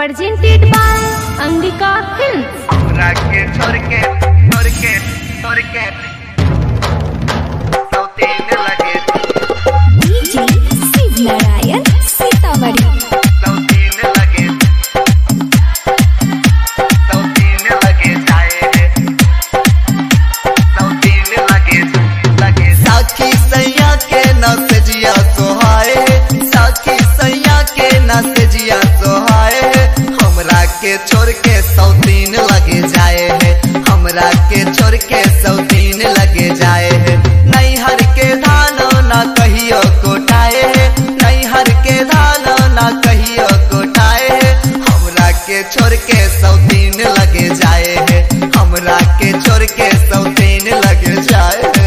presented by Angika Films. DJ Shiv Narayan Sitamarhi. साखी सैया के नस जिया सोहाए, साखी सैया के नस जिया सोहाए, हमरा के छोड़ के सौतीन लगे जाए है, हमरा के छोड़ के सौतीन लगे जाए है। नैहर के धान ना कहियो कोटाए है, नैहर के धान ना कहियो कोटाए है, हमरा के छोड़ के सौतीन लगे जाए है, हमरा के छोड़ के सौतीन लगे जाए है।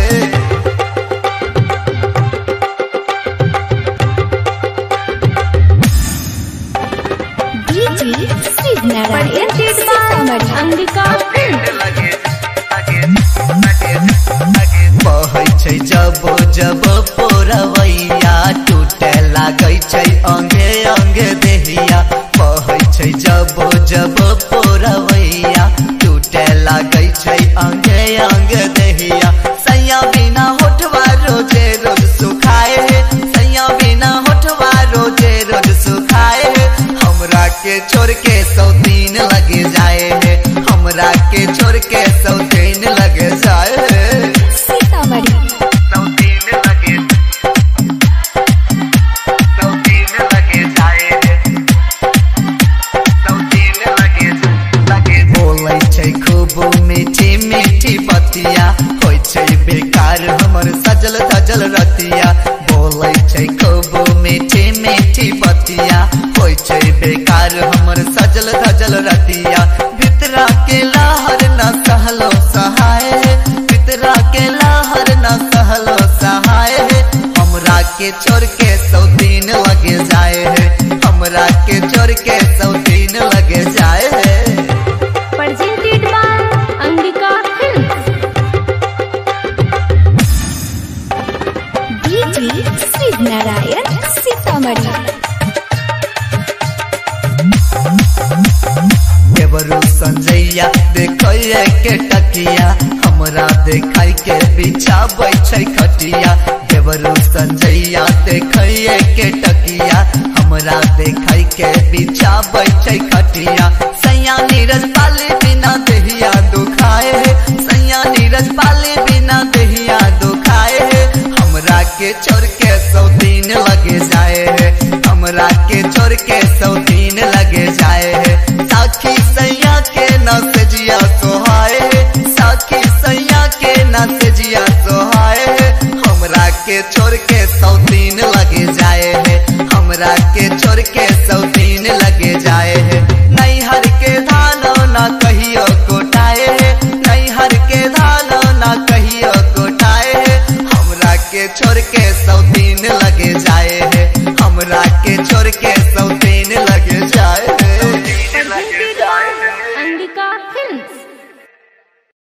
DJ Shiv Narayan Sitamarhi. Angika Films. बहै छै जब जब पोरवैया, टूटे लागै छै अंगे अंगे देहिया, बहै छै जब जब पोरवैया, टूटे लागै छै अंगे अंगे देहिया। सैया बिना होठवा रोजे रोज सुखाए है, सैया बिना होठवा रोजे रोज सुखाए है, हमरा के छोड़ के सौतीन लगे जाए है, हमरा के छोड़ के सौतीन लगे जाए है। Sitamarhi. बोलै छै खूब मीठी मीठी बतिया, होइ छै बेकार हमर सजल धजल रतिया, बोलै छै खूब मीठी मीठी बतिया, होइ छै बेकार हमर सजल धजल रतिया। भितरा के लहर न सहलो सहाय, भितरा के लहर न सहलो सहाय, हमरा के छोड़ के सौतीन लगे जाए है, हमरा के छोड़ के सौतीन लगे जाए है। Presented by Angika Films. DJ Shiv Narayan Sitamarhi. देवरू संजैया देखैया के टकिया, हमरा देखाई के बिछाबै छै खटिया, देवरू संजैया देखैया के टकिया, हमरा देखाई के बिछाबै छै खटिया। सैया नीरज पाले बिना देहिया दुखाए है, सैया नीरज पाले बिना देहिया दुखाए है, हमरा के छोड़ के सौतीन लगे जाए है, हमरा के छोड़ के सौतीन लगे जाए है। साखी सैया के नस जिया सोहाए है, साखी सैया के नस जिया सोहाए है, हमरा के छोड़